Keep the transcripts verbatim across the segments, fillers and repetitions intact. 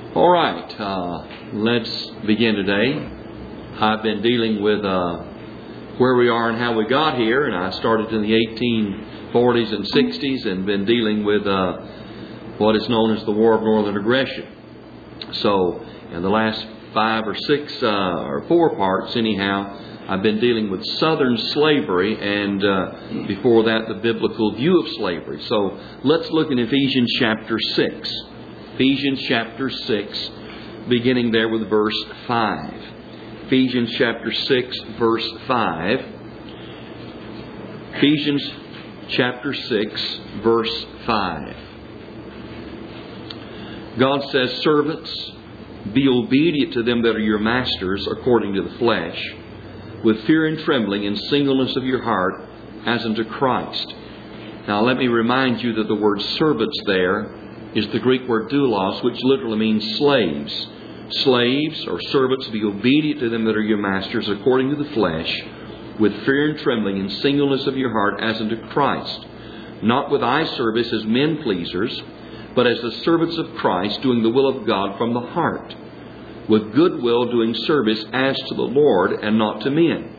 All right, uh, let's begin today. I've been dealing with uh, where we are and how we got here, and I started in the eighteen forties and sixties and been dealing with uh, what is known as the War of Northern Aggression. So, in the last five or six uh, or four parts anyhow, I've been dealing with Southern slavery and uh, before that the biblical view of slavery. So, let's look in Ephesians chapter six. Ephesians chapter six, beginning there with verse five. Ephesians chapter six, verse five. Ephesians chapter six, verse five. God says, "Servants, be obedient to them that are your masters according to the flesh, with fear and trembling and singleness of your heart, as unto Christ." Now let me remind you that the word servants there is the Greek word doulos, which literally means slaves. Slaves or servants, be obedient to them that are your masters according to the flesh, with fear and trembling and singleness of your heart, as unto Christ, not with eye service as men pleasers, but as the servants of Christ, doing the will of God from the heart, with good will doing service as to the Lord and not to men,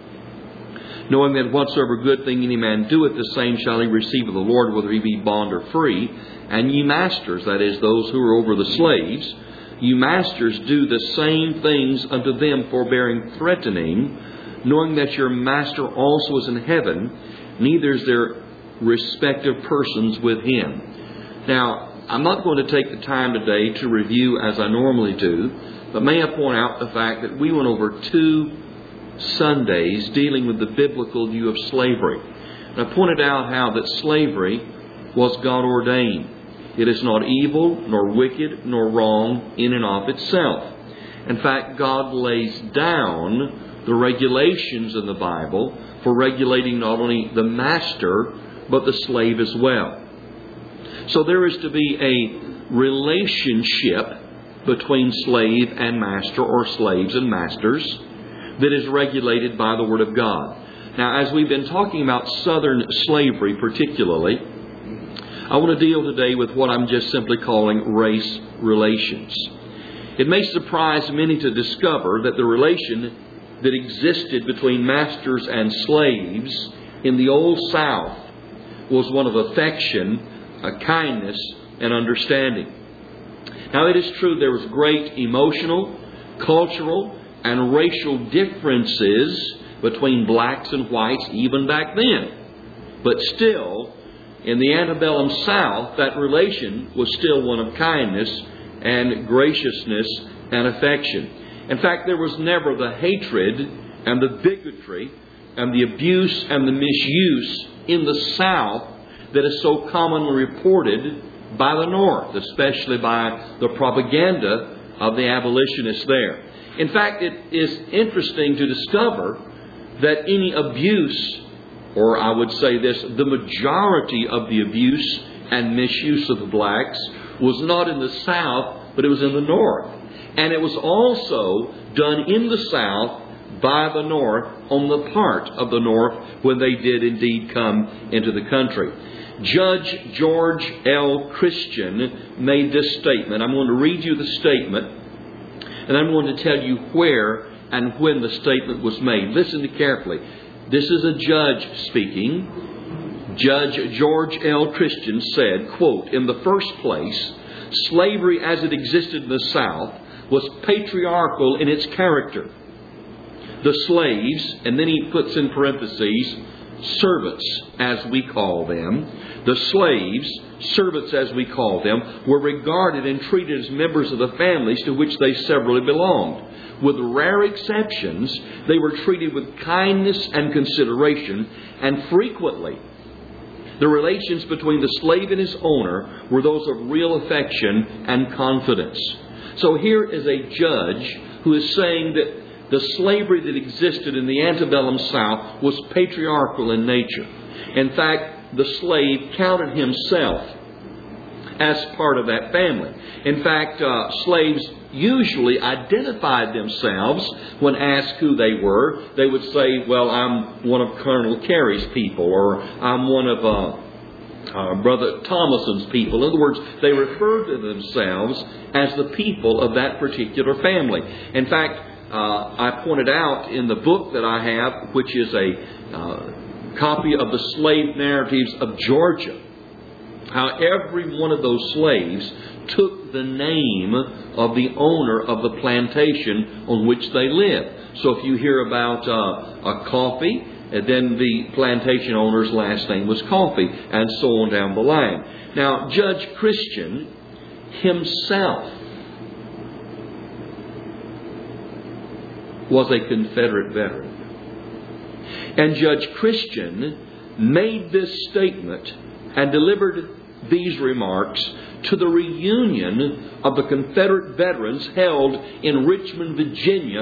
knowing that whatsoever good thing any man doeth, the same shall he receive of the Lord, whether he be bond or free. And ye masters, that is, those who are over the slaves, ye masters, do the same things unto them, forbearing, threatening, knowing that your master also is in heaven, neither is there respective persons with him. Now, I'm not going to take the time today to review as I normally do, but may I point out the fact that we went over two Sundays dealing with the biblical view of slavery. And I pointed out how that slavery was God ordained. It is not evil, nor wicked, nor wrong in and of itself. In fact, God lays down the regulations in the Bible for regulating not only the master, but the slave as well. So there is to be a relationship between slave and master, or slaves and masters, that is regulated by the Word of God. Now, as we've been talking about Southern slavery particularly, I want to deal today with what I'm just simply calling race relations. It may surprise many to discover that the relation that existed between masters and slaves in the Old South was one of affection, a kindness, and understanding. Now, it is true there was great emotional, cultural, and racial differences between blacks and whites even back then. But still, in the antebellum South, that relation was still one of kindness and graciousness and affection. In fact, there was never the hatred and the bigotry and the abuse and the misuse in the South that is so commonly reported by the North, especially by the propaganda of the abolitionists there. In fact, it is interesting to discover that any abuse, or I would say this, the majority of the abuse and misuse of the blacks was not in the South, but it was in the North. And it was also done in the South by the North, on the part of the North, when they did indeed come into the country. Judge George L. Christian made this statement. I'm going to read you the statement, and I'm going to tell you where and when the statement was made. Listen to carefully. This is a judge speaking. Judge George L. Christian said, quote, "In the first place, slavery as it existed in the South was patriarchal in its character. The slaves," and then he puts in parentheses, servants, as we call them, the slaves, servants as we call them, were regarded and treated as members of the families to which they severally belonged. With rare exceptions, they were treated with kindness and consideration, and frequently the relations between the slave and his owner were those of real affection and confidence. So here is a judge who is saying that the slavery that existed in the antebellum South was patriarchal in nature. In fact, the slave counted himself as part of that family. In fact, uh, slaves usually identified themselves when asked who they were. They would say, well, I'm one of Colonel Carey's people, or I'm one of uh, uh, Brother Thomason's people. In other words, they referred to themselves as the people of that particular family. In fact, uh, I pointed out in the book that I have, which is a uh, copy of the Slave Narratives of Georgia, how every one of those slaves took the name of the owner of the plantation on which they lived. So if you hear about uh, a Coffee, and then the plantation owner's last name was Coffee, and so on down the line. Now, Judge Christian himself was a Confederate veteran. And Judge Christian made this statement and delivered these remarks to the reunion of the Confederate veterans held in Richmond, Virginia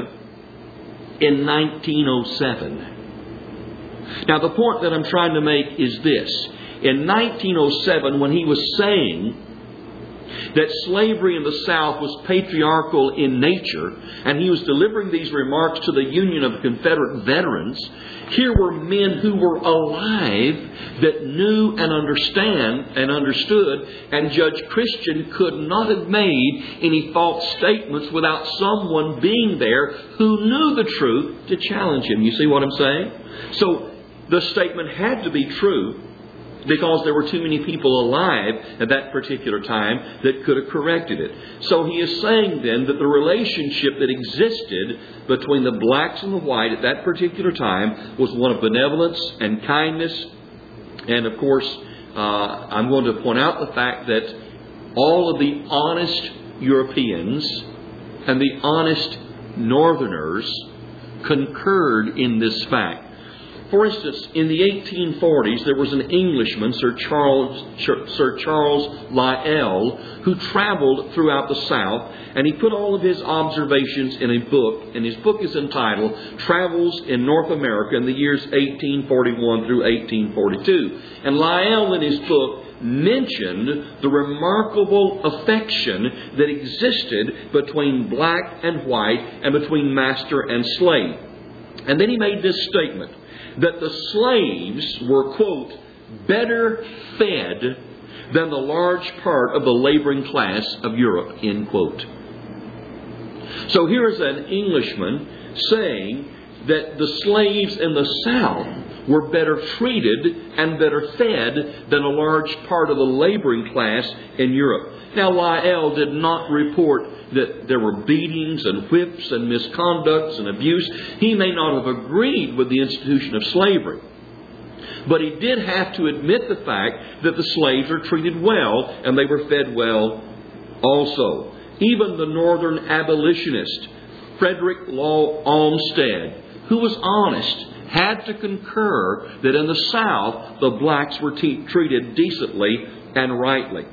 in nineteen oh seven. Now, the point that I'm trying to make is this. In nineteen oh seven, when he was saying that slavery in the South was patriarchal in nature, and he was delivering these remarks to the Union of Confederate Veterans, here were men who were alive that knew and understand and understood, and Judge Christian could not have made any false statements without someone being there who knew the truth to challenge him. You see what I'm saying? So the statement had to be true, because there were too many people alive at that particular time that could have corrected it. So he is saying then that the relationship that existed between the blacks and the white at that particular time was one of benevolence and kindness. And of course, uh, I'm going to point out the fact that all of the honest Europeans and the honest Northerners concurred in this fact. For instance, in the eighteen forties, there was an Englishman, Sir Charles, Sir Charles Lyell, who traveled throughout the South, and he put all of his observations in a book, and his book is entitled Travels in North America in the years eighteen forty-one through eighteen forty-two. And Lyell, in his book, mentioned the remarkable affection that existed between black and white and between master and slave. And then he made this statement, that the slaves were, quote, better fed than the large part of the laboring class of Europe, end quote. So here is an Englishman saying that the slaves in the South were better treated and better fed than a large part of the laboring class in Europe. Now, Lyell did not report that there were beatings and whips and misconducts and abuse. He may not have agreed with the institution of slavery. But he did have to admit the fact that the slaves were treated well and they were fed well also. Even the Northern abolitionist, Frederick Law Olmsted, who was honest, had to concur that in the South the blacks were te- treated decently and rightly.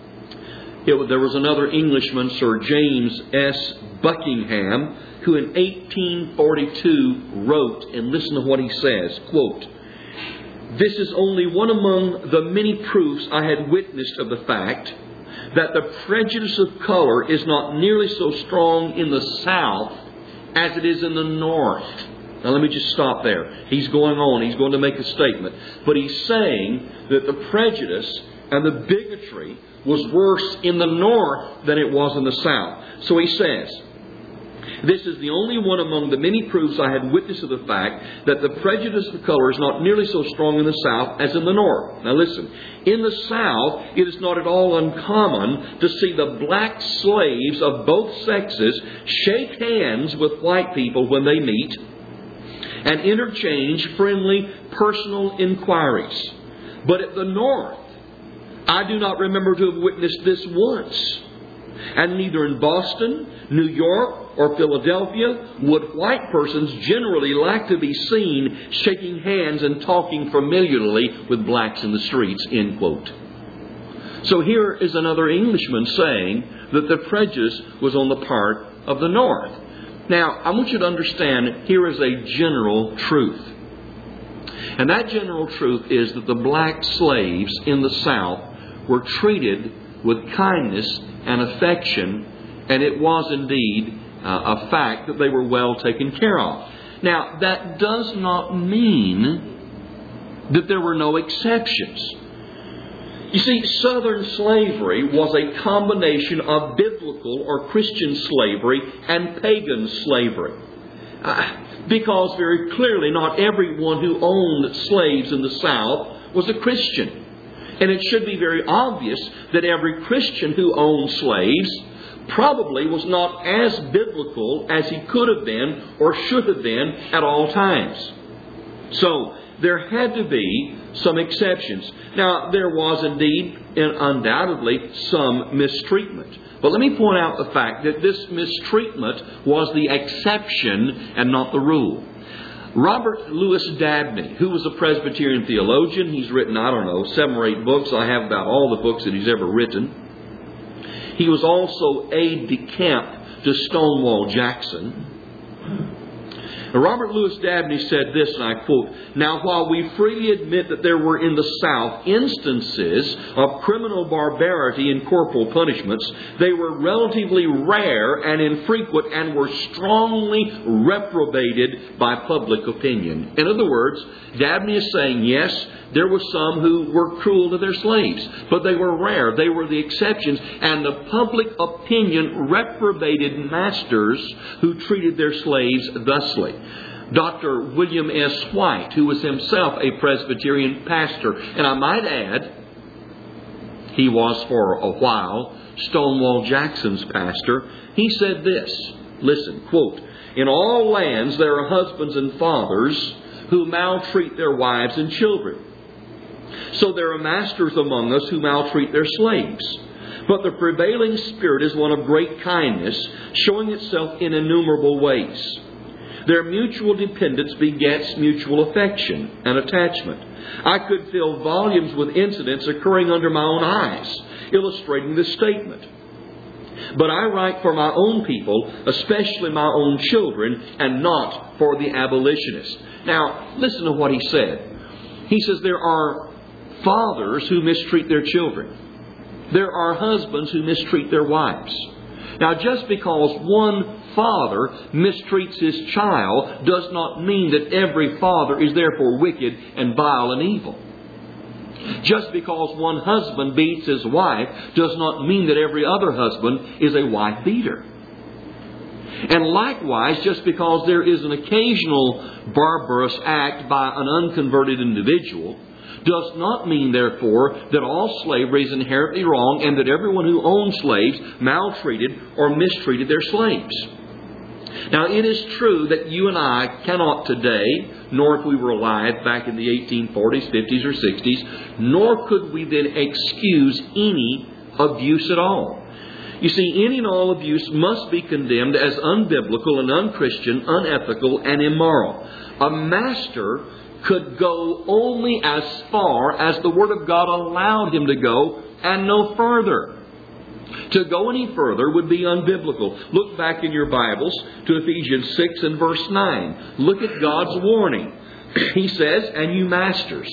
It, there was another Englishman, Sir James S. Buckingham, who in eighteen forty-two wrote, and listen to what he says, quote, "This is only one among the many proofs I had witnessed of the fact that the prejudice of color is not nearly so strong in the South as it is in the North." Now let me just stop there. He's going on. He's going to make a statement. But he's saying that the prejudice and the bigotry was worse in the North than it was in the South. So he says, "This is the only one among the many proofs I had witnessed of the fact that the prejudice of color is not nearly so strong in the South as in the North." Now listen, in the South, it is not at all uncommon to see the black slaves of both sexes shake hands with white people when they meet and interchange friendly personal inquiries. But at the North, I do not remember to have witnessed this once. And neither in Boston, New York, or Philadelphia would white persons generally like to be seen shaking hands and talking familiarly with blacks in the streets, end quote. So here is another Englishman saying that the prejudice was on the part of the North. Now, I want you to understand, here is a general truth. And that general truth is that the black slaves in the South were treated with kindness and affection, and it was indeed uh, a fact that they were well taken care of. Now, that does not mean that there were no exceptions. You see, Southern slavery was a combination of biblical or Christian slavery and pagan slavery. Uh, because very clearly not everyone who owned slaves in the South was a Christian. And it should be very obvious that every Christian who owned slaves probably was not as biblical as he could have been or should have been at all times. So, there had to be some exceptions. Now, there was indeed and undoubtedly some mistreatment. But let me point out the fact that this mistreatment was the exception and not the rule. Robert Louis Dabney, who was a Presbyterian theologian, he's written, I don't know, seven or eight books. I have about all the books that he's ever written. He was also aide-de-camp to Stonewall Jackson. Now, Robert Louis Dabney said this, and I quote, "Now, while we freely admit that there were in the South instances of criminal barbarity and corporal punishments, they were relatively rare and infrequent and were strongly reprobated by public opinion." In other words, Dabney is saying, yes, there were some who were cruel to their slaves, but they were rare. They were the exceptions, and the public opinion reprobated masters who treated their slaves thusly. Doctor William S. White, who was himself a Presbyterian pastor, and I might add, he was for a while Stonewall Jackson's pastor, he said this, listen, quote, "In all lands there are husbands and fathers who maltreat their wives and children. So there are masters among us who maltreat their slaves. But the prevailing spirit is one of great kindness, showing itself in innumerable ways. Their mutual dependence begets mutual affection and attachment. I could fill volumes with incidents occurring under my own eyes, illustrating this statement. But I write for my own people, especially my own children, and not for the abolitionists." Now, listen to what he said. He says there are fathers who mistreat their children. There are husbands who mistreat their wives. Now, just because one father mistreats his child does not mean that every father is therefore wicked and vile and evil. Just because one husband beats his wife does not mean that every other husband is a wife beater. And likewise, just because there is an occasional barbarous act by an unconverted individual does not mean, therefore, that all slavery is inherently wrong and that everyone who owned slaves maltreated or mistreated their slaves. Now, it is true that you and I cannot today, nor if we were alive back in the eighteen forties, fifties, or sixties, nor could we then excuse any abuse at all. You see, any and all abuse must be condemned as unbiblical and unchristian, unethical, and immoral. A master could go only as far as the Word of God allowed him to go, and no further. To go any further would be unbiblical. Look back in your Bibles to Ephesians six and verse nine. Look at God's warning. He says, "And you masters,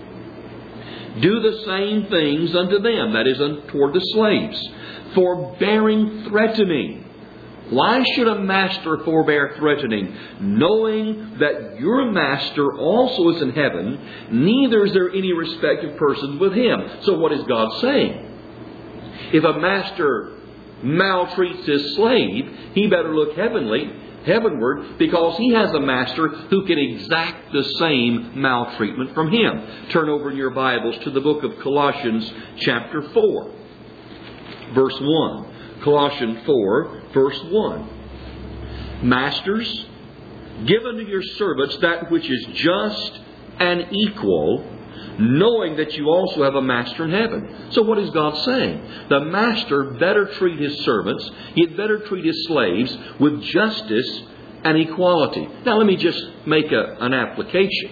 do the same things unto them," that is, toward the slaves, "forbearing threatening." Why should a master forbear threatening? "Knowing that your master also is in heaven, neither is there any respect of persons with him." So what is God saying? If a master maltreats his slave, he better look heavenly, heavenward, because he has a master who can exact the same maltreatment from him. Turn over in your Bibles to the book of Colossians chapter four, verse one. Colossians four, verse one. "Masters, give unto your servants that which is just and equal, knowing that you also have a master in heaven." So what is God saying? The master better treat his servants, he'd better treat his slaves with justice and equality. Now let me just make a, an application.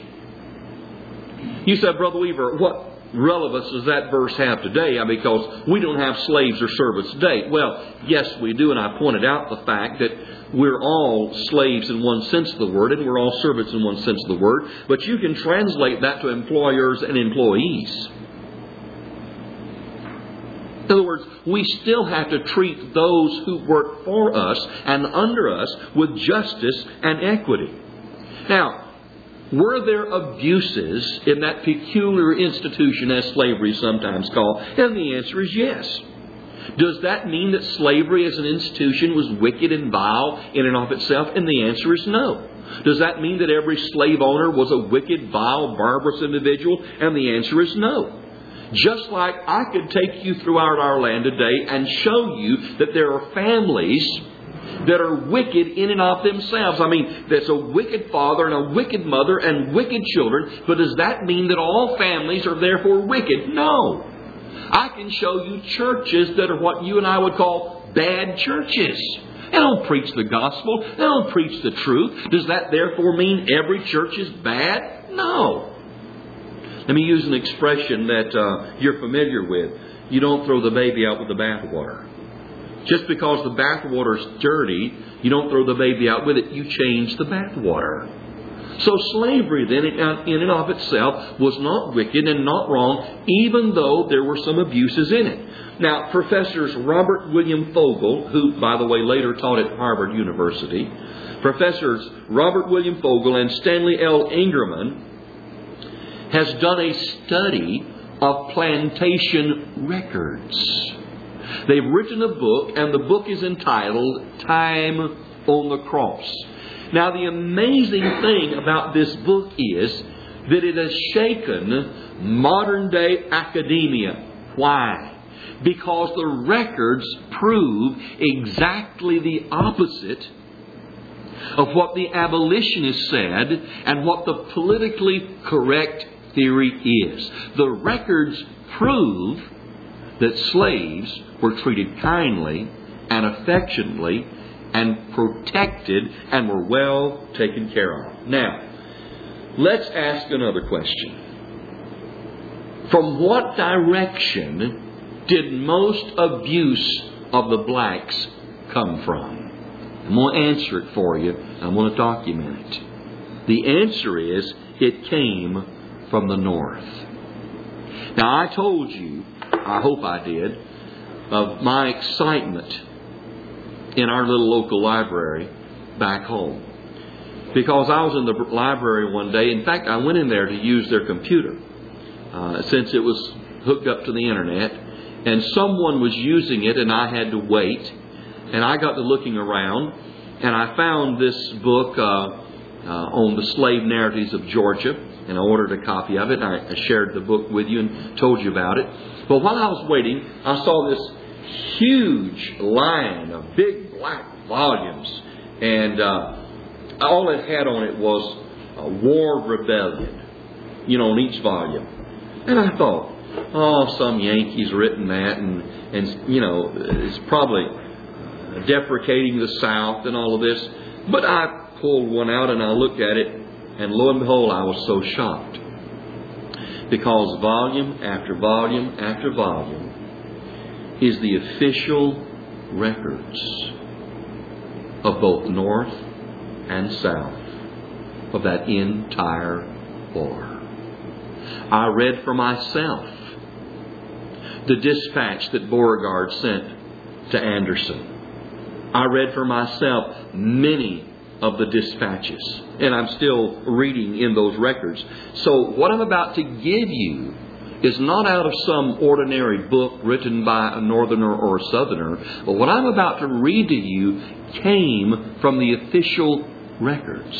You said, "Brother Weaver, what relevance does that verse have today?" I mean, because we don't have slaves or servants today. Well, yes, we do, and I pointed out the fact that we're all slaves in one sense of the word, and we're all servants in one sense of the word. But you can translate that to employers and employees. In other words, we still have to treat those who work for us and under us with justice and equity. Now, Were there abuses in that peculiar institution, as slavery is sometimes called? And the answer is yes. Does that mean that slavery as an institution was wicked and vile in and of itself? And the answer is no. Does that mean that every slave owner was a wicked, vile, barbarous individual? And the answer is no. Just like I could take you throughout our land today and show you that there are families that are wicked in and of themselves. I mean, there's a wicked father and a wicked mother and wicked children. But does that mean that all families are therefore wicked? No. I can show you churches that are what you and I would call bad churches. They don't preach the gospel. They don't preach the truth. Does that therefore mean every church is bad? No. Let me use an expression that uh, you're familiar with. You don't throw the baby out with the bathwater. Just because the bathwater is dirty, you don't throw the baby out with it. You change the bathwater. So slavery then in and of itself was not wicked and not wrong, even though there were some abuses in it. Now, Professors Robert William Fogel, who, by the way, later taught at Harvard University, Professors Robert William Fogel and Stanley L. Ingerman has done a study of plantation records. They've written a book, and the book is entitled Time on the Cross. Now, the amazing thing about this book is that it has shaken modern-day academia. Why? Because the records prove exactly the opposite of what the abolitionists said and what the politically correct theory is. The records prove that slaves were treated kindly and affectionately and protected and were well taken care of. Now, let's ask another question. From what direction did most abuse of the blacks come from? I'm going to answer it for you. I'm going to document it. The answer is it came from the north. Now, I told you, I hope I did, of my excitement in our little local library back home. Because I was in the library one day. In fact, I went in there to use their computer uh, since it was hooked up to the internet. And someone was using it and I had to wait. And I got to looking around and I found this book uh, uh, on the slave narratives of Georgia. And I ordered a copy of it. And I, I shared the book with you and told you about it. But while I was waiting, I saw this huge line of big black volumes. And uh, all it had on it was a War Rebellion, you know, on each volume. And I thought, oh, some Yankees written that. And, and you know, it's probably deprecating the South and all of this. But I pulled one out and I looked at it. And lo and behold, I was so shocked. Because volume after volume after volume is the official records of both North and South of that entire war. I read for myself the dispatch that Beauregard sent to Anderson. I read for myself many of the dispatches. And I'm still reading in those records. So what I'm about to give you is not out of some ordinary book written by a northerner or a southerner. But what I'm about to read to you came from the official records.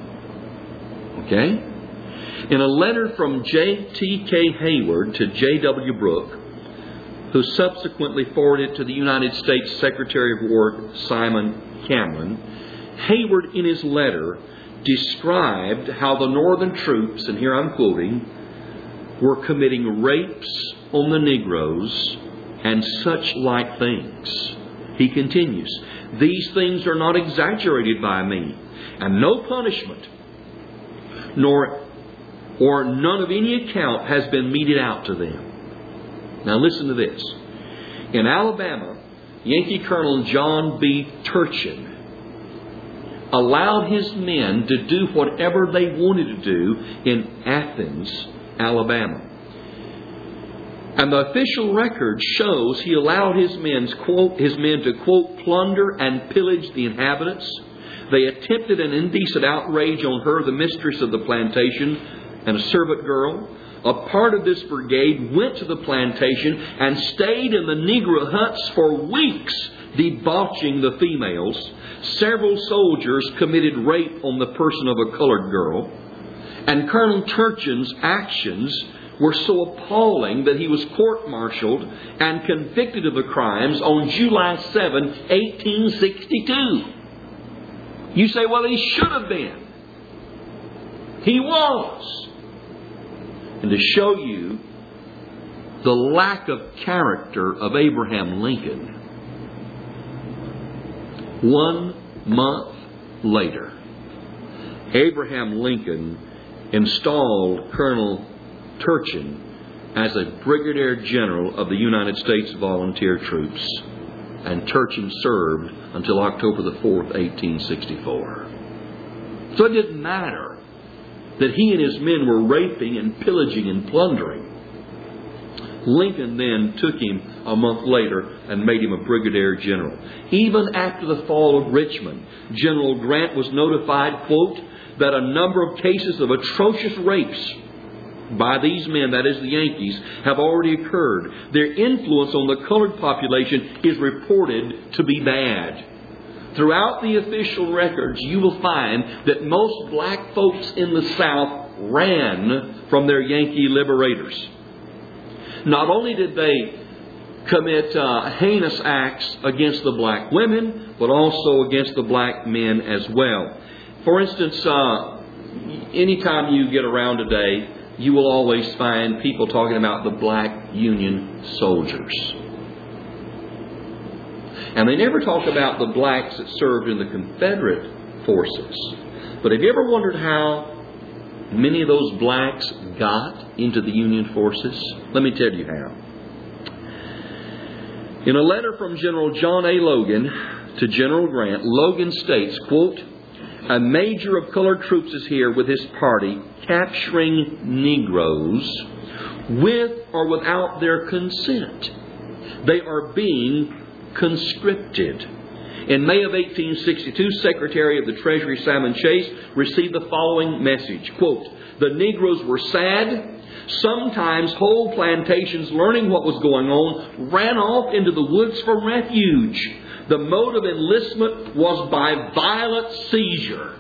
Okay? In a letter from J T K Hayward to J W Brooke, who subsequently forwarded to the United States Secretary of War Simon Cameron, Hayward in his letter described how the northern troops, and here I'm quoting, were committing rapes on the Negroes and such like things. He continues, these things are not exaggerated by me, and no punishment, nor or none of any account has been meted out to them. Now listen to this. In Alabama, Yankee Colonel John B. Turchin allowed his men to do whatever they wanted to do in Athens, Alabama. And the official record shows he allowed his, men's, quote, his men to, quote, plunder and pillage the inhabitants, They attempted an indecent outrage on her, the mistress of the plantation, and a servant girl. A part of this brigade went to the plantation and stayed in the Negro huts for weeks, debauching the females. Several soldiers committed rape on the person of a colored girl. And Colonel Turchin's actions were so appalling that he was court-martialed and convicted of the crimes on July seventh, eighteen sixty-two. You say, well, he should have been. He was. And to show you the lack of character of Abraham Lincoln, one month later, Abraham Lincoln installed Colonel Turchin as a brigadier general of the United States Volunteer Troops. And Turchin served until October the fourth, eighteen sixty-four. So it didn't matter that he and his men were raping and pillaging and plundering. Lincoln then took him a month later and made him a brigadier general. Even after the fall of Richmond, General Grant was notified, quote, that a number of cases of atrocious rapes by these men, that is the Yankees, have already occurred. Their influence on the colored population is reported to be bad. Throughout the official records, you will find that most black folks in the South ran from their Yankee liberators. Not only did they commit uh, heinous acts against the black women, but also against the black men as well. For instance, uh, anytime you get around today, you will always find people talking about the black Union soldiers. And they never talk about the blacks that served in the Confederate forces. But have you ever wondered how many of those blacks got into the Union forces? Let me tell you how. In a letter from General John A. Logan to General Grant, Logan states, quote, a major of colored troops is here with his party capturing Negroes with or without their consent. They are being conscripted. In May of eighteen sixty-two, Secretary of the Treasury Salmon Chase received the following message, quote, the Negroes were sad. Sometimes whole plantations, learning what was going on, ran off into the woods for refuge. The mode of enlistment was by violent seizure.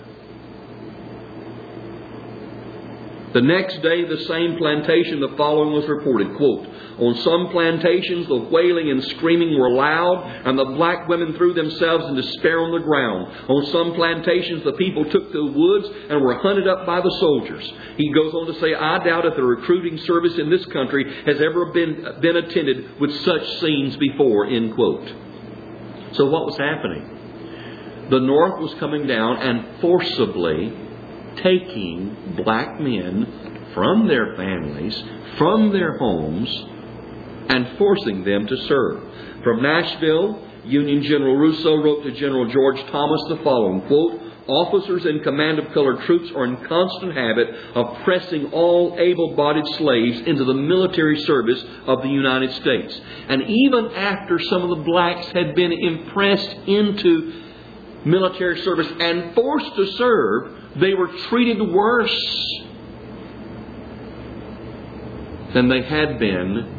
The next day, the same plantation, the following was reported, quote, on some plantations, the wailing and screaming were loud, and the black women threw themselves in despair on the ground. On some plantations, the people took to the woods and were hunted up by the soldiers. He goes on to say, I doubt if the recruiting service in this country has ever been, been attended with such scenes before, end quote. So what was happening? The North was coming down and forcibly taking black men from their families, from their homes, and forcing them to serve. From Nashville, Union General Rousseau wrote to General George Thomas the following, quote, officers in command of colored troops are in constant habit of pressing all able-bodied slaves into the military service of the United States. And even after some of the blacks had been impressed into military service and forced to serve, they were treated worse than they had been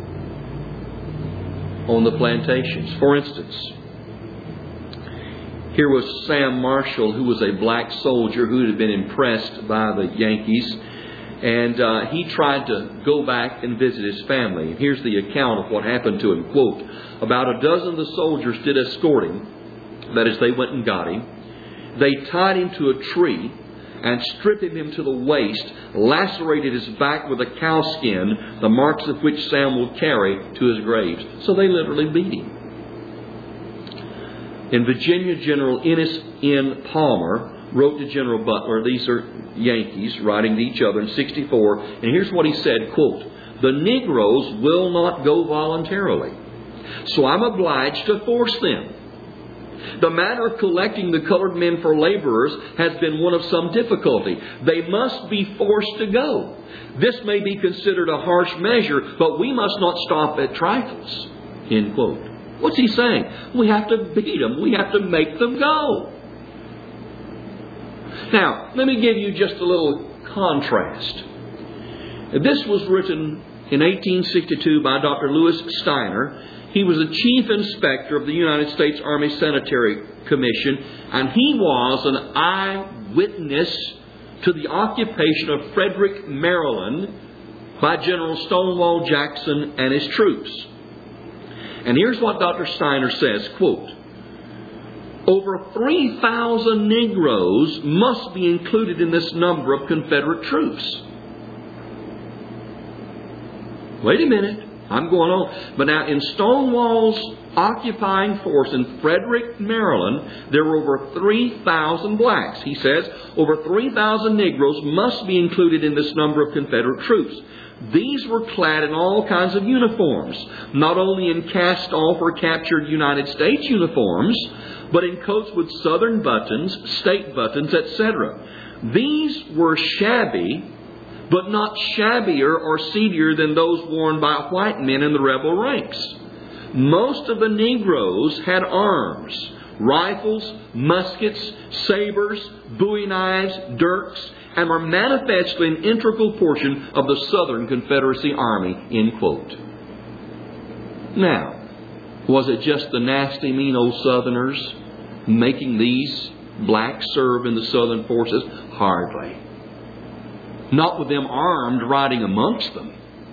on the plantations. For instance, here was Sam Marshall, who was a black soldier who had been impressed by the Yankees, and uh, he tried to go back and visit his family. Here's the account of what happened to him. Quote, about a dozen of the soldiers did escort him. That is, they went and got him. They tied him to a tree and stripped him to the waist, lacerated his back with a cowskin, the marks of which Sam will carry to his graves. So they literally beat him. In Virginia, General Ennis N. Palmer wrote to General Butler, these are Yankees writing to each other in sixty-four, and here's what he said, quote, the Negroes will not go voluntarily, so I'm obliged to force them. The matter of collecting the colored men for laborers has been one of some difficulty. They must be forced to go. This may be considered a harsh measure, but we must not stop at trifles. End quote. What's he saying? We have to beat them. We have to make them go. Now, let me give you just a little contrast. This was written in eighteen sixty-two by Doctor Louis Steiner. He was the chief inspector of the United States Army Sanitary Commission, and he was an eyewitness to the occupation of Frederick, Maryland by General Stonewall Jackson and his troops. And here's what Doctor Steiner says, quote, "Over three thousand Negroes must be included in this number of Confederate troops." Wait a minute, I'm going on. But now in Stonewall's occupying force in Frederick, Maryland, there were over three thousand blacks. He says, over three thousand Negroes must be included in this number of Confederate troops. These were clad in all kinds of uniforms, not only in cast-off or captured United States uniforms, but in coats with Southern buttons, state buttons, et cetera. These were shabby, but not shabbier or seedier than those worn by white men in the rebel ranks. Most of the Negroes had arms, rifles, muskets, sabers, bowie knives, dirks, and were manifestly an integral portion of the Southern Confederacy Army, end quote. Now, was it just the nasty, mean old Southerners making these blacks serve in the Southern forces? Hardly. Not with them armed riding amongst them.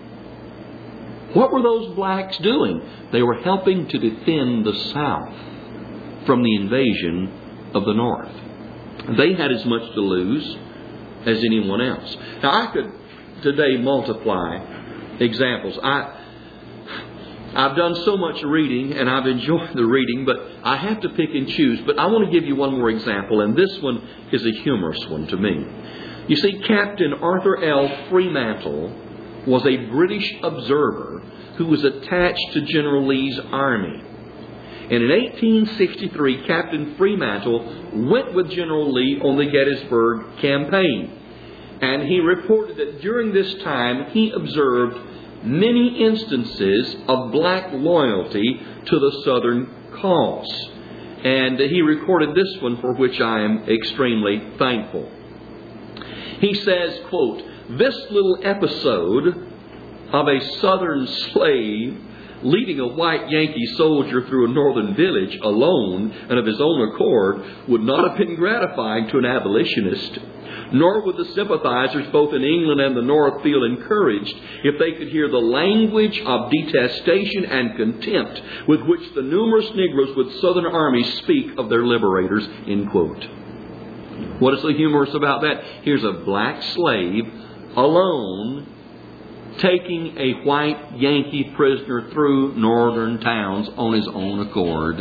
What were those blacks doing? They were helping to defend the South from the invasion of the North. They had as much to lose as anyone else. Now, I could today multiply examples. I, I've done so much reading, and I've enjoyed the reading, but I have to pick and choose. But I want to give you one more example, and this one is a humorous one to me. You see, Captain Arthur L. Fremantle was a British observer who was attached to General Lee's army. And in eighteen sixty-three, Captain Fremantle went with General Lee on the Gettysburg campaign. And he reported that during this time he observed many instances of black loyalty to the Southern cause. And he recorded this one, for which I am extremely thankful. He says, quote, "This little episode of a Southern slave leading a white Yankee soldier through a northern village alone and of his own accord would not have been gratifying to an abolitionist. Nor would the sympathizers both in England and the North feel encouraged if they could hear the language of detestation and contempt with which the numerous Negroes with Southern armies speak of their liberators," end quote. What is so humorous about that? Here's a black slave alone taking a white Yankee prisoner through northern towns on his own accord.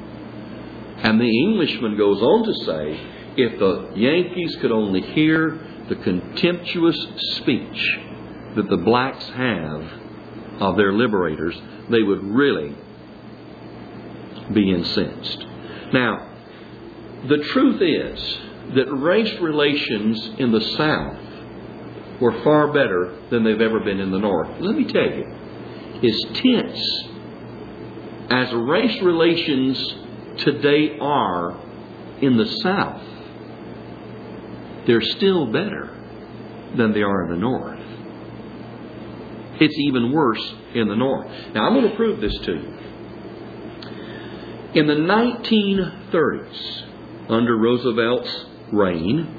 And the Englishman goes on to say, if the Yankees could only hear the contemptuous speech that the blacks have of their liberators, they would really be incensed. Now, the truth is that race relations in the South were far better than they've ever been in the North. Let me tell you, as tense as race relations today are in the South, they're still better than they are in the North. It's even worse in the North. Now, I'm going to prove this to you. In the nineteen thirties, under Roosevelt's reign,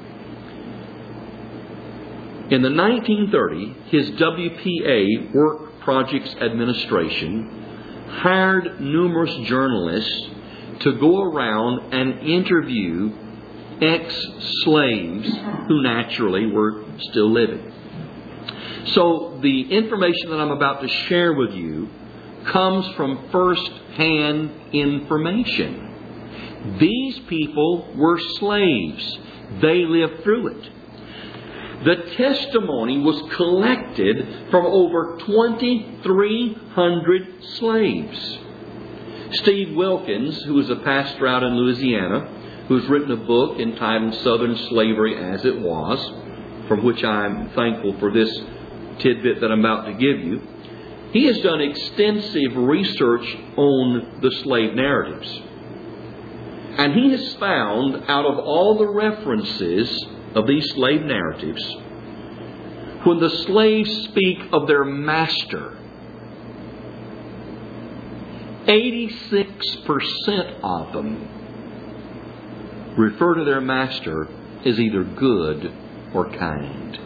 in the nineteen thirties, his W P A, Work Projects Administration, hired numerous journalists to go around and interview ex-slaves who naturally were still living. So the information that I'm about to share with you comes from first-hand information. These people were slaves. They lived through it. The testimony was collected from over twenty-three hundred slaves. Steve Wilkins, who was a pastor out in Louisiana, who's written a book entitled Southern Slavery as It Was, from which I'm thankful for this tidbit that I'm about to give you. He has done extensive research on the slave narratives. And he has found, out of all the references of these slave narratives, when the slaves speak of their master, eighty-six percent of them refer to their master as either good or kind.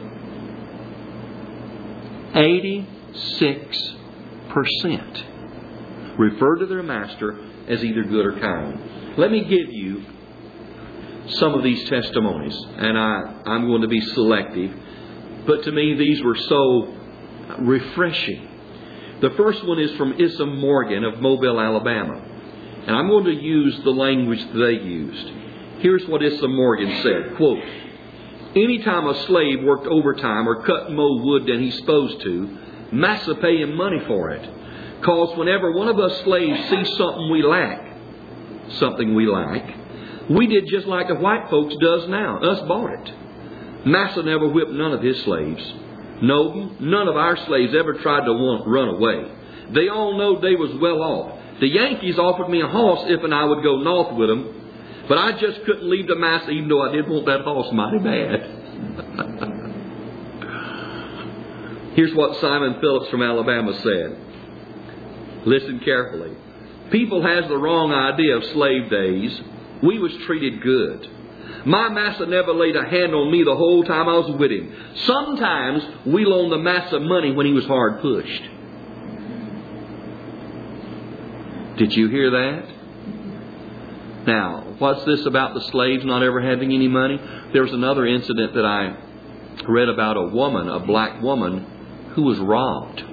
eighty-six percent refer to their master as either good or kind. Let me give you some of these testimonies, and I, I'm going to be selective, but to me these were so refreshing. The first one is from Issa Morgan of Mobile, Alabama. And I'm going to use the language that they used. Here's what Issa Morgan said, quote, "Anytime a slave worked overtime or cut more wood than he's supposed to, Massa pay him money for it. Cause whenever one of us slaves sees something we lack, something we like, we did just like the white folks does now. Us bought it. Massa never whipped none of his slaves. No, none of our slaves ever tried to run away. They all know they was well off. The Yankees offered me a horse if and I would go north with them, but I just couldn't leave the Massa even though I did want that horse mighty bad." Here's what Simon Phillips from Alabama said. Listen carefully. "People has the wrong idea of slave days. We was treated good. My Massa never laid a hand on me the whole time I was with him. Sometimes we loaned the Massa money when he was hard pushed." Did you hear that? Now, what's this about the slaves not ever having any money? There was another incident that I read about a woman, a black woman, who was robbed.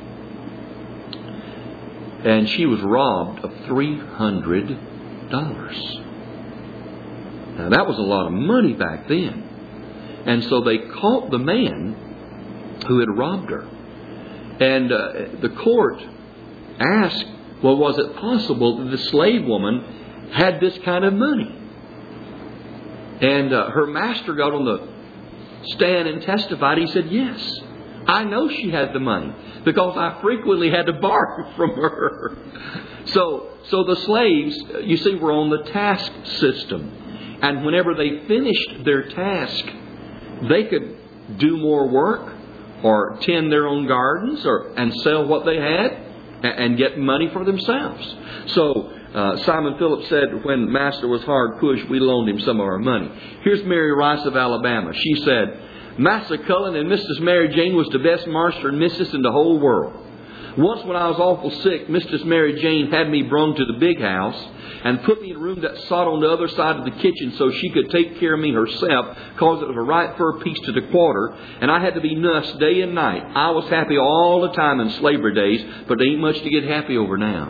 And she was robbed of three hundred dollars. Now, that was a lot of money back then. And so they caught the man who had robbed her. And uh, the court asked, well, was it possible that the slave woman had this kind of money? And uh, her master got on the stand and testified. He said, yes, I know she had the money because I frequently had to borrow from her. So, so the slaves, you see, were on the task system. And whenever they finished their task, they could do more work or tend their own gardens or and sell what they had and get money for themselves. So uh, Simon Phillips said, when Master was hard pushed, we loaned him some of our money. Here's Mary Rice of Alabama. She said, "Master Cullen and Missus Mary Jane was the best master and missus in the whole world. Once when I was awful sick, Missus Mary Jane had me brung to the big house and put me in a room that sat on the other side of the kitchen so she could take care of me herself, cause it was a right fur piece to the quarter, and I had to be nursed day and night. I was happy all the time in slavery days, but there ain't much to get happy over now."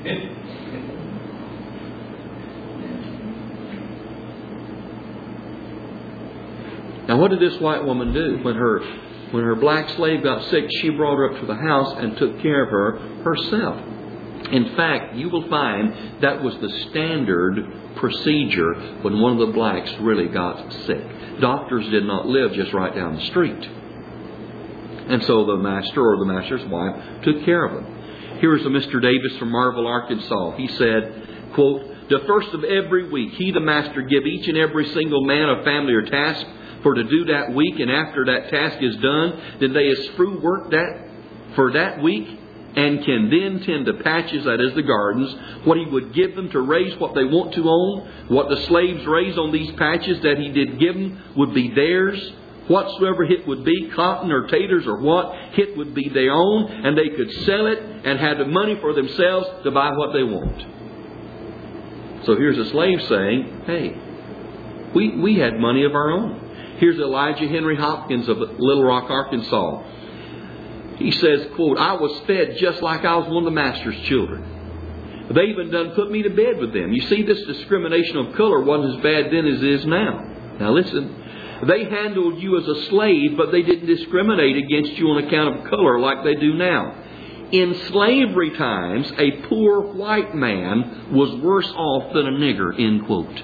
Now, what did this white woman do? When her when her black slave got sick, she brought her up to the house and took care of her herself. In fact, you will find that was the standard procedure when one of the blacks really got sick. Doctors did not live just right down the street. And so the master or the master's wife took care of them. Here's a Mister Davis from Marville, Arkansas. He said, quote, "The first of every week, he, the master, give each and every single man a family or task for to do that week, and after that task is done, then they is through work that for that week and can then tend to patches, that is the gardens, what he would give them to raise what they want to own. What the slaves raised on these patches that he did give them would be theirs. Whatsoever it would be, cotton or taters or what, it would be their own, and they could sell it and have the money for themselves to buy what they want." So here's a slave saying, hey, we, we had money of our own. Here's Elijah Henry Hopkins of Little Rock, Arkansas. He says, quote, "I was fed just like I was one of the master's children. They even done put me to bed with them." You see, this discrimination of color wasn't as bad then as it is now. Now listen, they handled you as a slave, but they didn't discriminate against you on account of color like they do now. In slavery times, a poor white man was worse off than a nigger, end quote.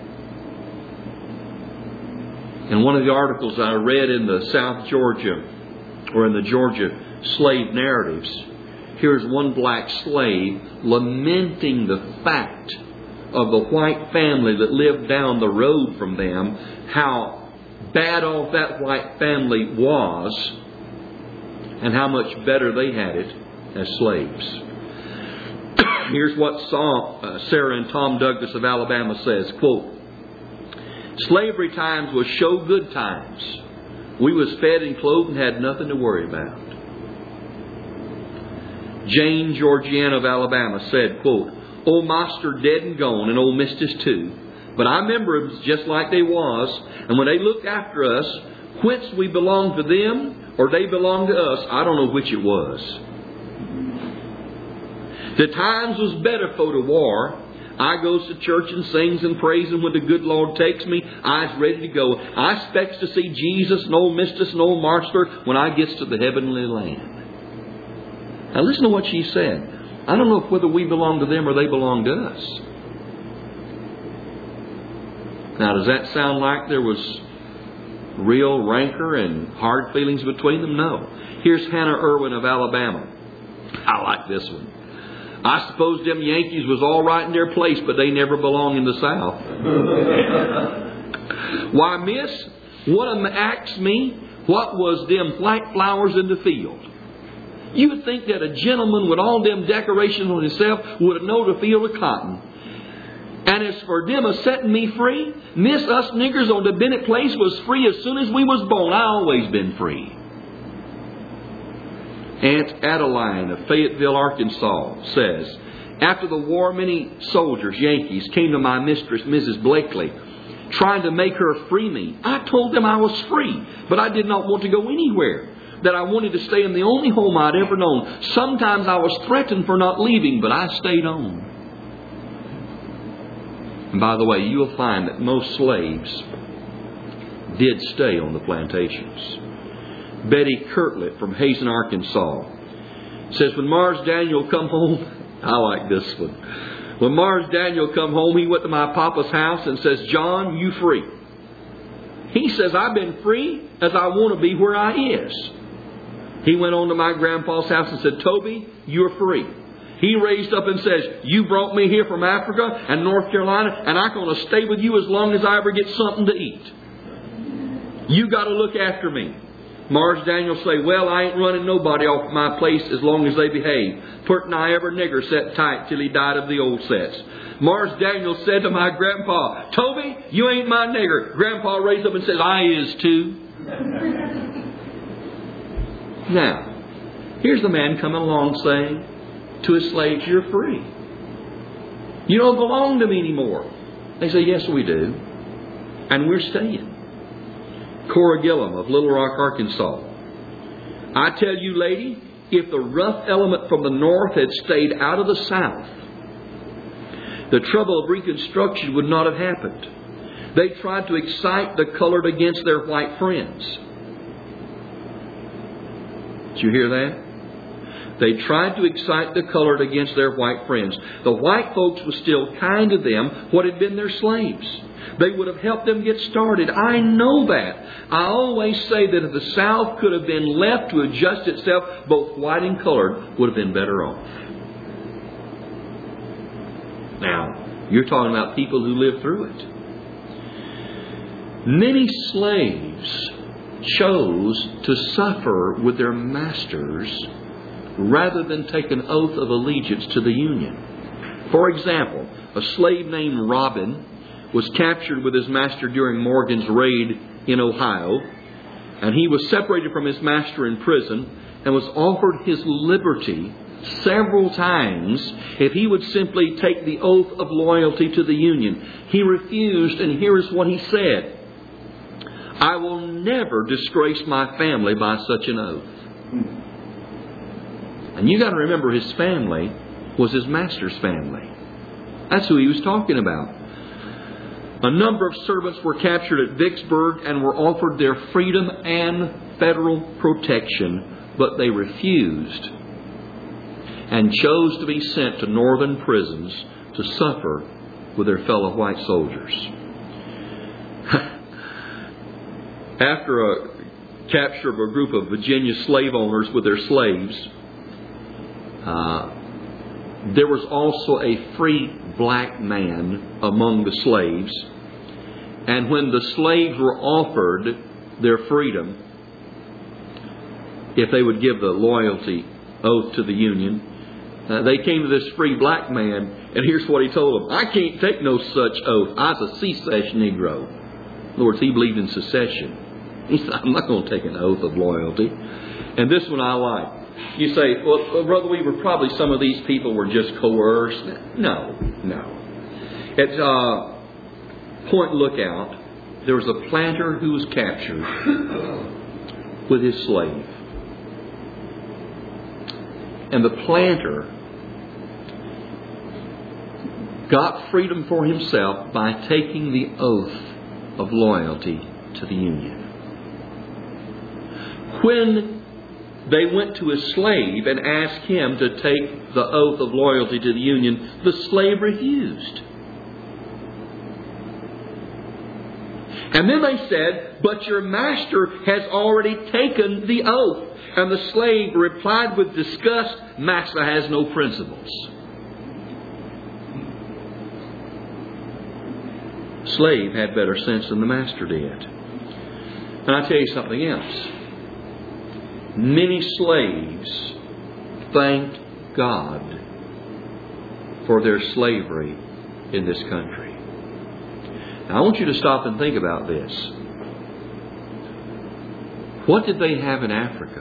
In one of the articles I read in the South Georgia, or in the Georgia slave narratives, here's one black slave lamenting the fact of the white family that lived down the road from them, how bad off that white family was, and how much better they had it as slaves. Here's what Sarah and Tom Douglas of Alabama says, quote, "Slavery times was show good times. We was fed and clothed and had nothing to worry about." Jane Georgiana of Alabama said, quote, "Old Master dead and gone, and old Mistus too. But I remember it was just like they was. And when they looked after us, whence we belonged to them or they belonged to us, I don't know which it was. The times was better for the war. I goes to church and sings and prays, and when the good Lord takes me, I's ready to go. I expects to see Jesus and old Mistus and old Master when I gets to the heavenly land." Now listen to what she said. I don't know whether we belong to them or they belong to us. Now, does that sound like there was real rancor and hard feelings between them? No. Here's Hannah Irwin of Alabama. I like this one. "I suppose them Yankees was all right in their place, but they never belong in the South." "Why, miss, one of them asked me what was them white flowers in the field. You would think that a gentleman with all them decorations on himself would have known the field of cotton. And as for them a setting me free, miss, us niggers on the Bennett place was free as soon as we was born. I always been free." Aunt Adeline of Fayetteville, Arkansas says, "After the war, many soldiers, Yankees, came to my mistress, Missus Blakely, trying to make her free me. I told them I was free, but I did not want to go anywhere, that I wanted to stay in the only home I'd ever known. Sometimes I was threatened for not leaving, but I stayed on." And by the way, you'll find that most slaves did stay on the plantations. Betty Kirtlet from Hazen, Arkansas says, "When Mars Daniel come home," I like this one. "When Mars Daniel come home, he went to my papa's house and says, 'John, you free.' He says, 'I've been free as I want to be where I is.' He went on to my grandpa's house and said, 'Toby, you're free.' He raised up and says, 'You brought me here from Africa and North Carolina, and I'm going to stay with you as long as I ever get something to eat. You got to look after me.' Mars Daniel say, 'Well, I ain't running nobody off my place as long as they behave. Pert nigh every nigger set tight till he died of the old sets.' Mars Daniel said to my grandpa, 'Toby, you ain't my nigger.' Grandpa raised up and says, 'I is too.'" Now, here's the man coming along saying to his slaves, "You're free. You don't belong to me anymore." They say, "Yes, we do. And we're staying." Cora Gillum of Little Rock, Arkansas. "I tell you, lady, if the rough element from the north had stayed out of the south, the trouble of Reconstruction would not have happened. They tried to excite the colored against their white friends." Did you hear that? They tried to excite the colored against their white friends. The white folks were still kind to them, what had been their slaves. They would have helped them get started. I know that. I always say that if the South could have been left to adjust itself, both white and colored would have been better off. Now, you're talking about people who lived through it. Many slaves chose to suffer with their masters rather than take an oath of allegiance to the Union. For example, a slave named Robin was captured with his master during Morgan's raid in Ohio, and he was separated from his master in prison and was offered his liberty several times if he would simply take the oath of loyalty to the Union. He refused, and here is what he said: "I will never disgrace my family by such an oath." And you got to remember, his family was his master's family. That's who he was talking about. A number of servants were captured at Vicksburg and were offered their freedom and federal protection, but they refused and chose to be sent to northern prisons to suffer with their fellow white soldiers. After a capture of a group of Virginia slave owners with their slaves, uh, there was also a free black man among the slaves. And when the slaves were offered their freedom, if they would give the loyalty oath to the Union, uh, they came to this free black man, and here's what he told them. I can't take no such oath. I was a secession Negro. In other words, he believed in secession. He said, I'm not going to take an oath of loyalty. And this one I like. You say, well, Brother Weaver, probably some of these people were just coerced. No, no. At uh, Point Lookout, there was a planter who was captured with his slave. And the planter got freedom for himself by taking the oath of loyalty to the Union. When they went to a slave and asked him to take the oath of loyalty to the Union, the slave refused. And then they said, but your master has already taken the oath. And the slave replied with disgust, Master has no principles. Slave had better sense than the master did. And I tell you something else. Many slaves thanked God for their slavery in this country. Now I want you to stop and think about this. What did they have in Africa?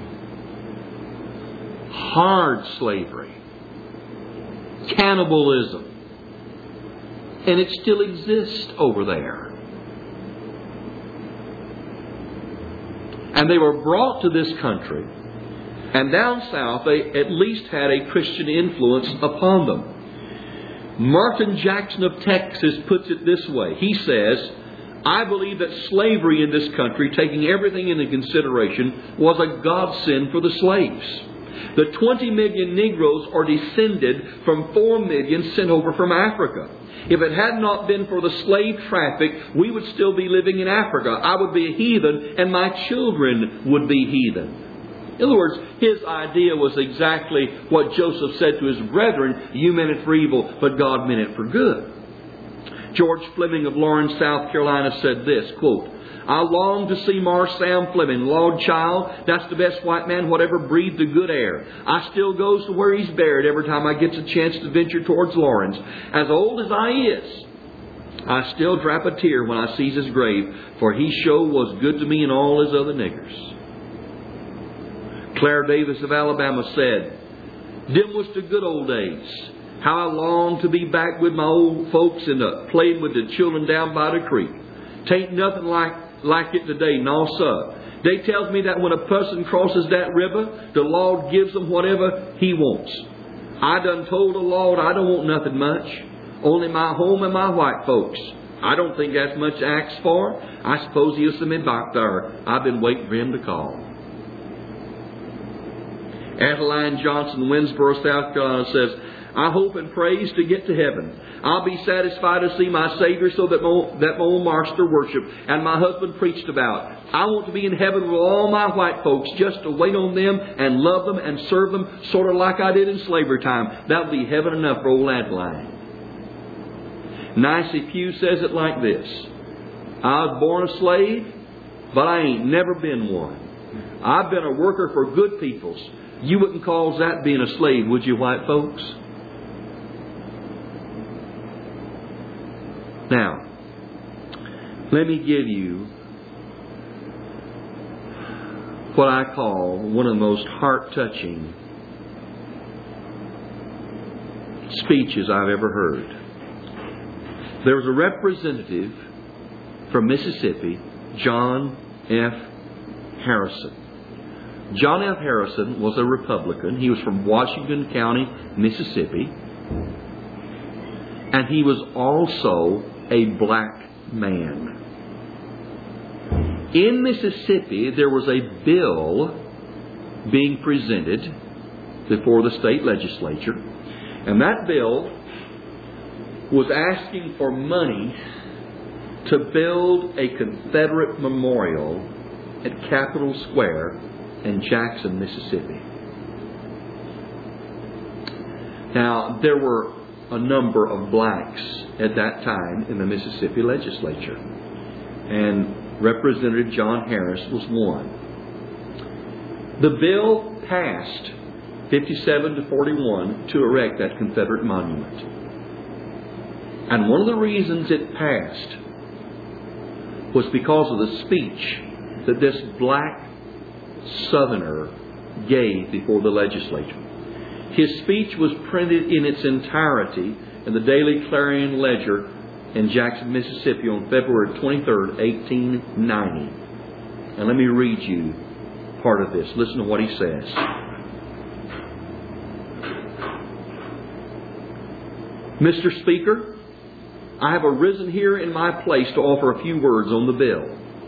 Hard slavery. Cannibalism. And it still exists over there. And they were brought to this country. And down south, they at least had a Christian influence upon them. Martin Jackson of Texas puts it this way. He says, I believe that slavery in this country, taking everything into consideration, was a godsend for the slaves. The twenty million Negroes are descended from four million sent over from Africa. If it had not been for the slave traffic, we would still be living in Africa. I would be a heathen and my children would be heathen. In other words, his idea was exactly what Joseph said to his brethren, you meant it for evil, but God meant it for good. George Fleming of Lawrence, South Carolina said this, quote, I long to see Mar Sam Fleming. Lord child, that's the best white man whatever breathed the good air. I still goes to where he's buried every time I gets a chance to venture towards Lawrence. As old as I is, I still drap a tear when I sees his grave, for he sure was good to me and all his other niggers. Claire Davis of Alabama said, them was the good old days. How I long to be back with my old folks and uh, playing with the children down by the creek. Tain't nothing like like it today, no sir. They tells me that when a person crosses that river, the Lord gives them whatever He wants. I done told the Lord I don't want nothing much. Only my home and my white folks. I don't think that's much to ask for. I suppose He'll send me back there. I've been waiting for Him to call. Adeline Johnson, Winsboro, South Carolina says, I hope and praise to get to heaven. I'll be satisfied to see my Savior so that my, that my old master worshiped and my husband preached about. I want to be in heaven with all my white folks just to wait on them and love them and serve them sort of like I did in slavery time. That'll be heaven enough for old Adeline. Nicey Pugh says it like this. I was born a slave, but I ain't never been one. I've been a worker for good peoples. You wouldn't call that being a slave, would you, white folks? Now, let me give you what I call one of the most heart-touching speeches I've ever heard. There was a representative from Mississippi, John F. Harrison. John F. Harrison was a Republican. He was from Washington County, Mississippi. And he was also a black man. In Mississippi, there was a bill being presented before the state legislature. And that bill was asking for money to build a Confederate memorial at Capitol Square in Jackson, Mississippi. Now, there were a number of blacks at that time in the Mississippi legislature. And Representative John Harris was one. The bill passed fifty-seven to forty-one to erect that Confederate monument. And one of the reasons it passed was because of the speech that this black Southerner gave before the legislature. His speech was printed in its entirety in the Daily Clarion Ledger in Jackson, Mississippi on February twenty-third, eighteen ninety. And let me read you part of this. Listen to what he says. Mister Speaker, I have arisen here in my place to offer a few words on the bill.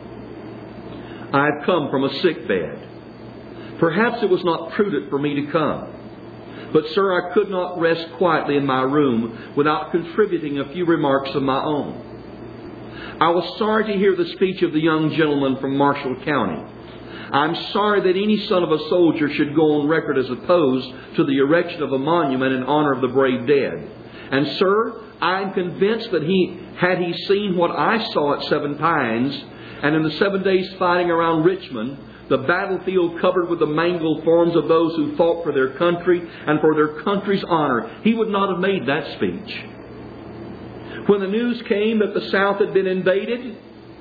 I have come from a sick bed. Perhaps it was not prudent for me to come. But, sir, I could not rest quietly in my room without contributing a few remarks of my own. I was sorry to hear the speech of the young gentleman from Marshall County. I'm sorry that any son of a soldier should go on record as opposed to the erection of a monument in honor of the brave dead. And, sir, I am convinced that he, had he seen what I saw at Seven Pines, and in the seven days fighting around Richmond, the battlefield covered with the mangled forms of those who fought for their country and for their country's honor, he would not have made that speech. When the news came that the South had been invaded,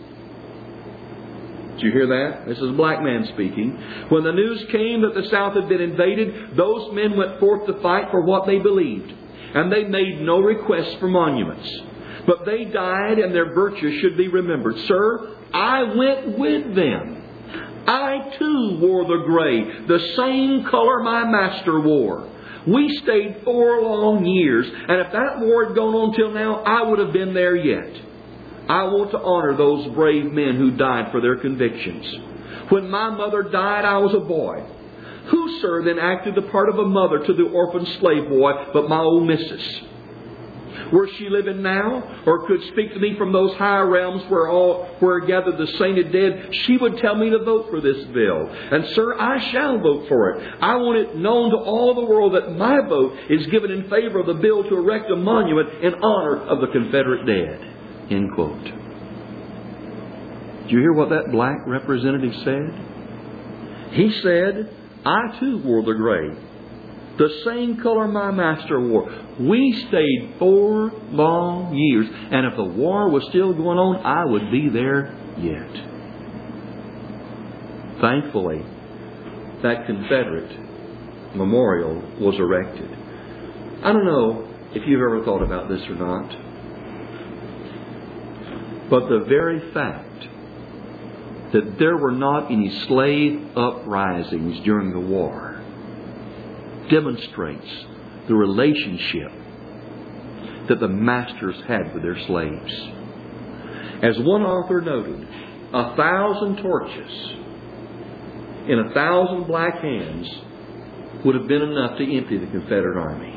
did you hear that? This is a black man speaking. When the news came that the South had been invaded, those men went forth to fight for what they believed. And they made no requests for monuments. But they died and their virtues should be remembered. Sir, I went with them. I too wore the gray, the same color my master wore. We stayed four long years, and if that war had gone on till now, I would have been there yet. I want to honor those brave men who died for their convictions. When my mother died, I was a boy. Who, sir, then acted the part of a mother to the orphan slave boy but my old missus? Were she living now, or could speak to me from those high realms where all where are gathered the sainted dead, she would tell me to vote for this bill. And, sir, I shall vote for it. I want it known to all the world that my vote is given in favor of the bill to erect a monument in honor of the Confederate dead. End quote. Did you hear what that black representative said? He said, I too wore the gray, the same color my master wore. We stayed four long years, and if the war was still going on, I would be there yet. Thankfully, that Confederate memorial was erected. I don't know if you've ever thought about this or not, but the very fact that there were not any slave uprisings during the war demonstrates the relationship that the masters had with their slaves. As one author noted, a thousand torches in a thousand black hands would have been enough to empty the Confederate army.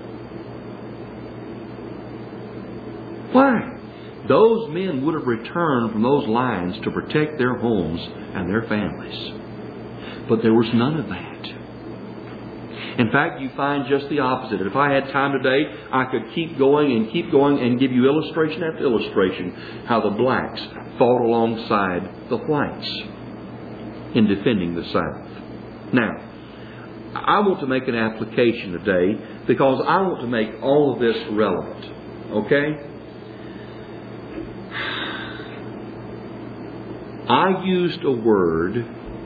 Why? Those men would have returned from those lines to protect their homes and their families. But there was none of that. In fact, you find just the opposite. If I had time today, I could keep going and keep going and give you illustration after illustration how the blacks fought alongside the whites in defending the South. Now, I want to make an application today because I want to make all of this relevant. Okay? I used a word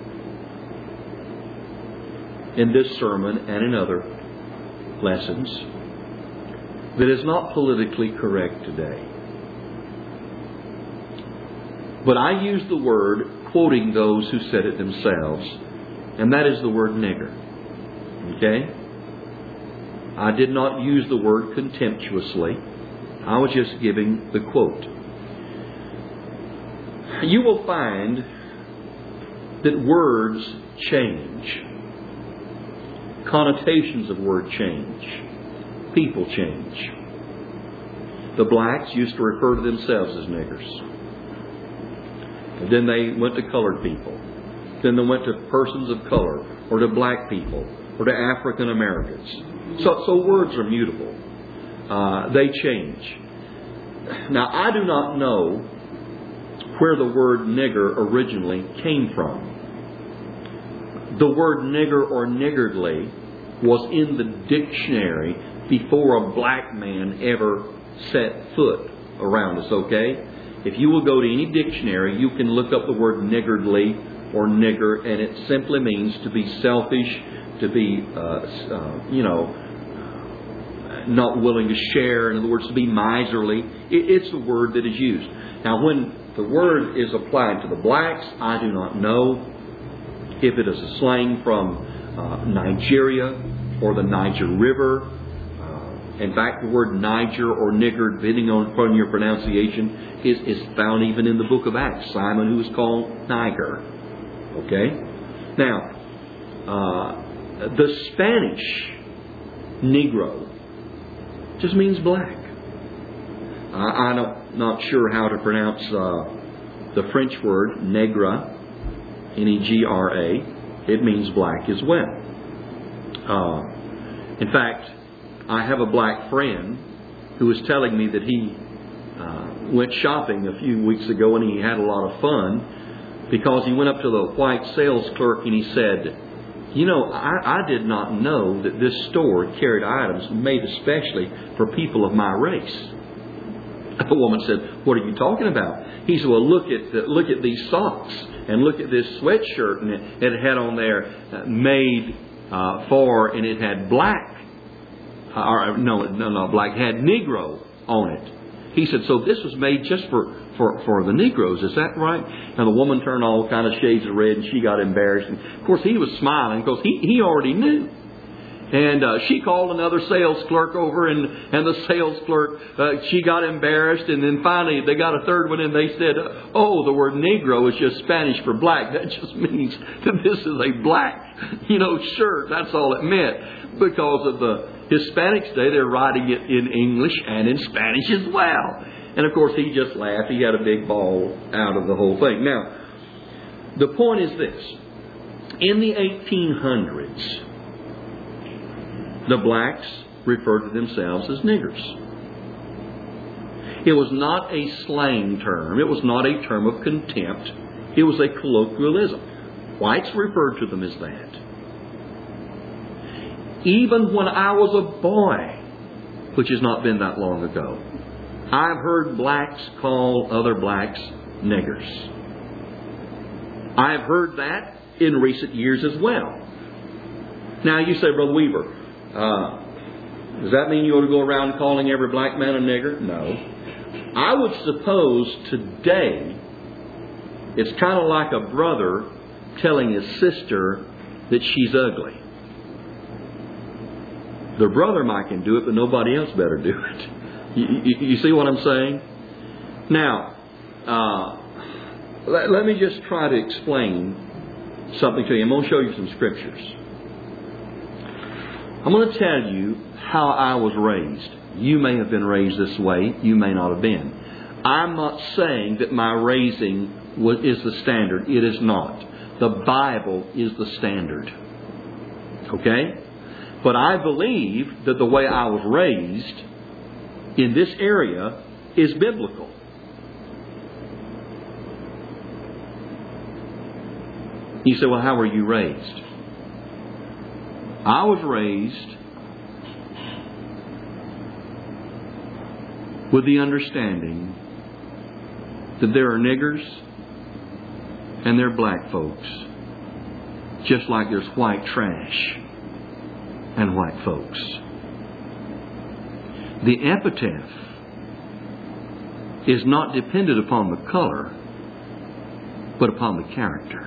in this sermon and in other lessons that is not politically correct today. But I used the word quoting those who said it themselves, and that is the word nigger. Okay? I did not use the word contemptuously. I was just giving the quote. You will find that words change. Connotations of word change. People change. The blacks used to refer to themselves as niggers. And then they went to colored people. Then they went to persons of color, or to black people, or to African Americans. So, so words are mutable. uh, they change. Now, I do not know where the word nigger originally came from. The word nigger or niggardly was in the dictionary before a black man ever set foot around us, okay? If you will go to any dictionary, you can look up the word niggardly or nigger, and it simply means to be selfish, to be, uh, uh, you know, not willing to share. In other words, to be miserly. It, it's the word that is used. Now, when the word is applied to the blacks, I do not know if it is a slang from uh, Nigeria or the Niger River. Uh, in fact, the word Niger or nigger, depending on, on your pronunciation, is, is found even in the book of Acts. Simon, who is called Niger. Okay? Now, uh, the Spanish Negro just means black. I, I'm not sure how to pronounce uh, the French word negra, N E G R A. It means black as well. Uh, in fact, I have a black friend who was telling me that he uh, went shopping a few weeks ago and he had a lot of fun because he went up to the white sales clerk and he said, you know, I, I did not know that this store carried items made especially for people of my race. The woman said, what are you talking about? He said, well, look at the, look at these socks and look at this sweatshirt. And it, it had on there uh, made uh, for, and it had black, uh, or no, no, not black, it had Negro on it. He said, so this was made just for, for, for the Negroes, is that right? And the woman turned all kind of shades of red and she got embarrassed. And of course, he was smiling because he, he already knew. And uh, she called another sales clerk over, and, and the sales clerk, uh, she got embarrassed. And then finally, they got a third one, and they said, oh, the word Negro is just Spanish for black. That just means that this is a black, you know, shirt. That's all it meant. Because of the Hispanics Day, they're writing it in English and in Spanish as well. And of course, he just laughed. He had a big ball out of the whole thing. Now, the point is this. In the eighteen hundreds, the blacks referred to themselves as niggers. It was not a slang term. It was not a term of contempt. It was a colloquialism. Whites referred to them as that. Even when I was a boy, which has not been that long ago, I've heard blacks call other blacks niggers. I've heard that in recent years as well. Now you say, Brother Weaver, uh, does that mean you ought to go around calling every black man a nigger? No. I would suppose today it's kind of like a brother telling his sister that she's ugly. The brother might can do it, but nobody else better do it. You, you, you see what I'm saying? Now, uh, let, let me just try to explain something to you. I'm going to show you some scriptures. I'm going to tell you how I was raised. You may have been raised this way. You may not have been. I'm not saying that my raising was, is the standard. It is not. The Bible is the standard. Okay? But I believe that the way I was raised in this area is biblical. You say, well, how were you raised? I was raised with the understanding that there are niggers and there are black folks, just like there's white trash and white folks. The epitaph is not dependent upon the color, but upon the character.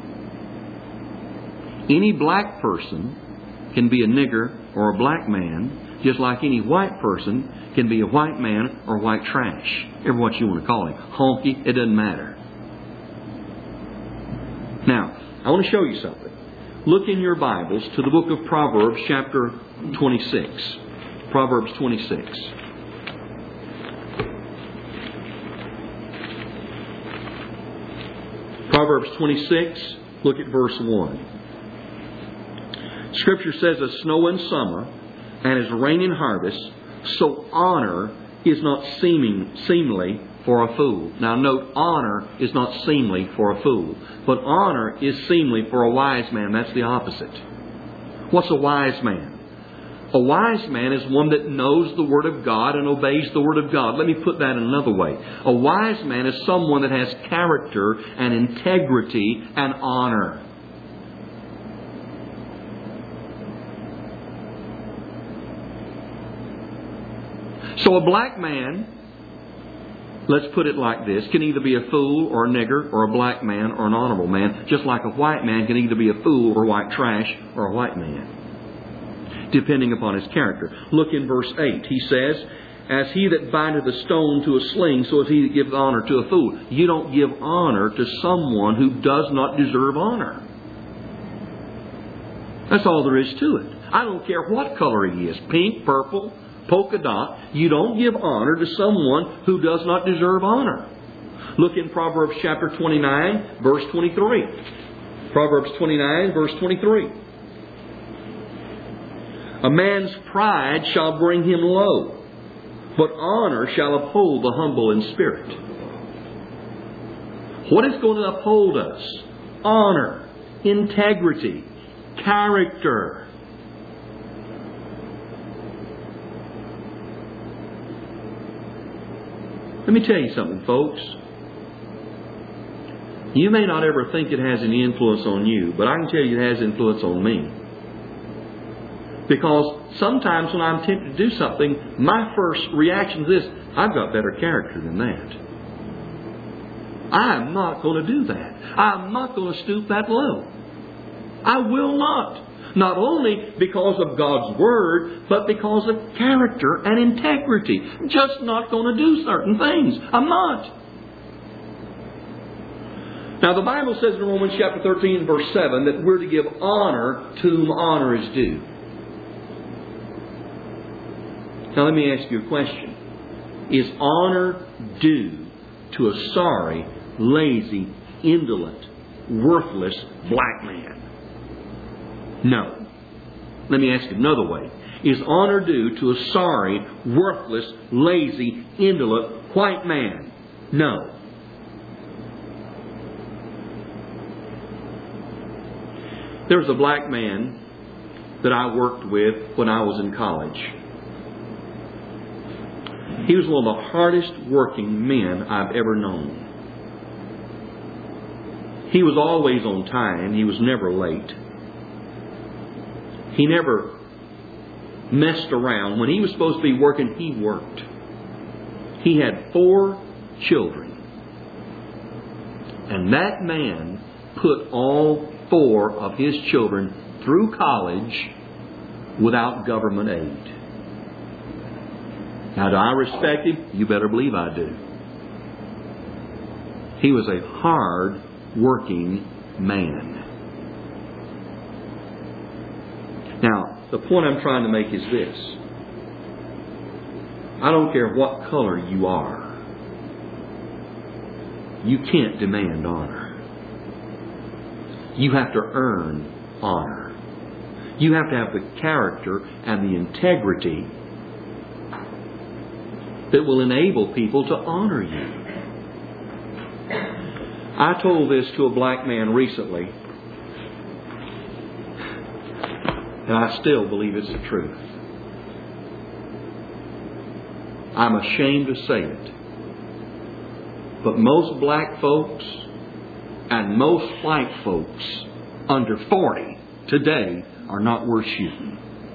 Any black person can be a nigger or a black man, just like any white person can be a white man or white trash. Ever what you want to call him. Honky, it doesn't matter. Now, I want to show you something. Look in your Bibles to the book of Proverbs, chapter twenty-six. Proverbs twenty-six. Proverbs twenty-six, look at verse one. Scripture says, as snow in summer and as rain in harvest So honor is not seeming, seemly for a fool. Now note, honor is not seemly for a fool. But honor is seemly for a wise man. That's the opposite. What's a wise man? A wise man is one that knows the Word of God and obeys the Word of God. Let me put that in another way. A wise man is someone that has character and integrity and honor. So a black man, let's put it like this, can either be a fool or a nigger or a black man or an honorable man, just like a white man can either be a fool or white trash or a white man, depending upon his character. Look in verse eight. He says, as he that bindeth a stone to a sling, so is he that giveth honor to a fool. You don't give honor to someone who does not deserve honor. That's all there is to it. I don't care what color he is, pink, purple, polka dot. You don't give honor to someone who does not deserve honor. Look in Proverbs chapter twenty-nine, verse twenty-three. Proverbs twenty-nine, verse twenty-three. A man's pride shall bring him low, but honor shall uphold the humble in spirit. What is going to uphold us? Honor, integrity, character. Let me tell you something, folks. You may not ever think it has any influence on you, but I can tell you it has influence on me. Because sometimes when I'm tempted to do something, my first reaction is this: I've got better character than that. I'm not going to do that. I'm not going to stoop that low. I will not. Not only because of God's Word, but because of character and integrity. I'm just not going to do certain things. I'm not. Now the Bible says in Romans chapter thirteen, verse seven, that we're to give honor to whom honor is due. Now let me ask you a question. Is honor due to a sorry, lazy, indolent, worthless black man? No. Let me ask it another way. Is honor due to a sorry, worthless, lazy, indolent, white man? No. There was a black man that I worked with when I was in college. He was one of the hardest working men I've ever known. He was always on time. He was never late. He never messed around. When he was supposed to be working, he worked. He had four children. And that man put all four of his children through college without government aid. Now, do I respect him? You better believe I do. He was a hard working man. Now, the point I'm trying to make is this. I don't care what color you are. You can't demand honor. You have to earn honor. You have to have the character and the integrity that will enable people to honor you. I told this to a black man recently, and I still believe it's the truth. I'm ashamed to say it, but most black folks and most white folks under forty today are not worth shooting.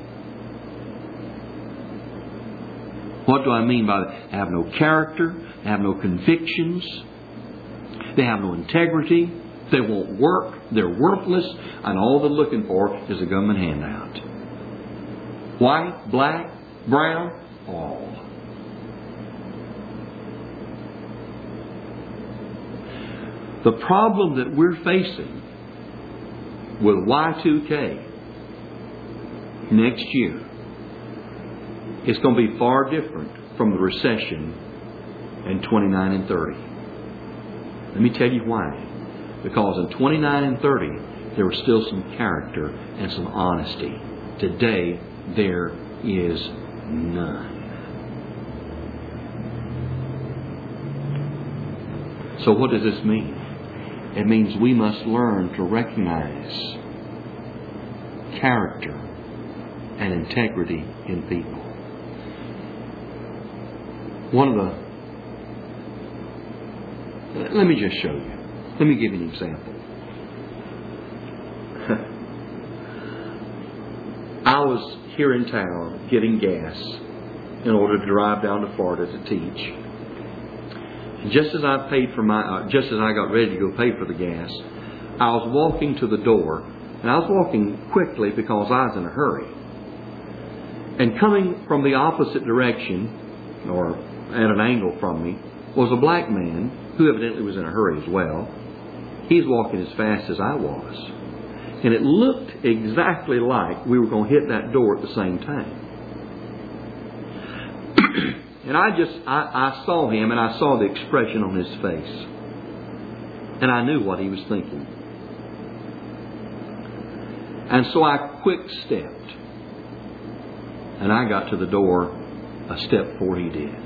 What do I mean by that? They have no character, they have no convictions, they have no integrity, they won't work, they're worthless, and all they're looking for is a government handout. White, black, brown, all. The problem that we're facing with Y two K next year is going to be far different from the recession in twenty-nine and thirty. Let me tell you why. Because in twenty-nine and thirty, there was still some character and some honesty. Today, there is none. So what does this mean? It means we must learn to recognize character and integrity in people. One of the... Let me just show you. Let me give you an example. I was here in town getting gas in order to drive down to Florida to teach. And just as I paid for my, uh, just as I got ready to go pay for the gas, I was walking to the door, and I was walking quickly because I was in a hurry. And coming from the opposite direction, or at an angle from me, was a black man who evidently was in a hurry as well. He's walking as fast as I was. And it looked exactly like we were going to hit that door at the same time. And I just, I, I saw him and I saw the expression on his face. And I knew what he was thinking. And so I quick stepped. And I got to the door a step before he did.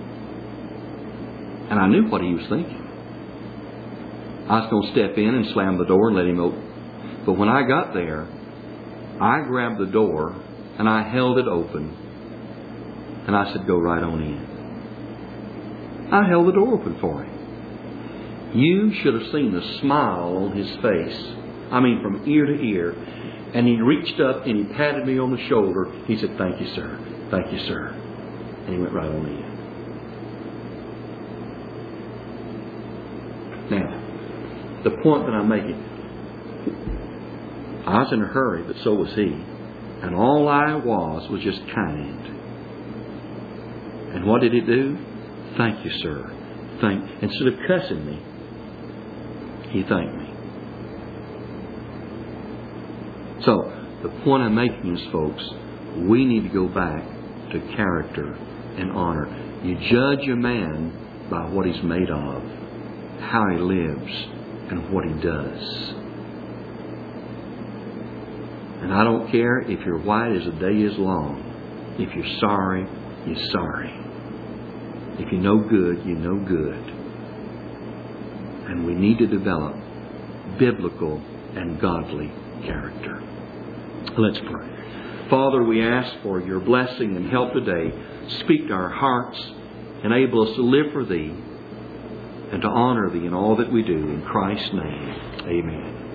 And I knew what he was thinking. I was going to step in and slam the door and let him open. But when I got there, I grabbed the door and I held it open. And I said, go right on in. I held the door open for him. You should have seen the smile on his face. I mean, from ear to ear. And he reached up and he patted me on the shoulder. He said, thank you, sir. Thank you, sir. And he went right on in. Now, the point that I'm making, I was in a hurry, but so was he. And all I was was just kind. And what did he do? Thank you, sir. Thank. Instead of cussing me, he thanked me. So, the point I'm making is, folks, we need to go back to character and honor. You judge a man by what he's made of, how he lives, and what he does. And I don't care if you're white as the day is long. If you're sorry, you're sorry. If you know good, you know good. And we need to develop biblical and godly character. Let's pray. Father, we ask for your blessing and help today. Speak to our hearts. Enable us to live for Thee and to honor Thee in all that we do. In Christ's name, amen.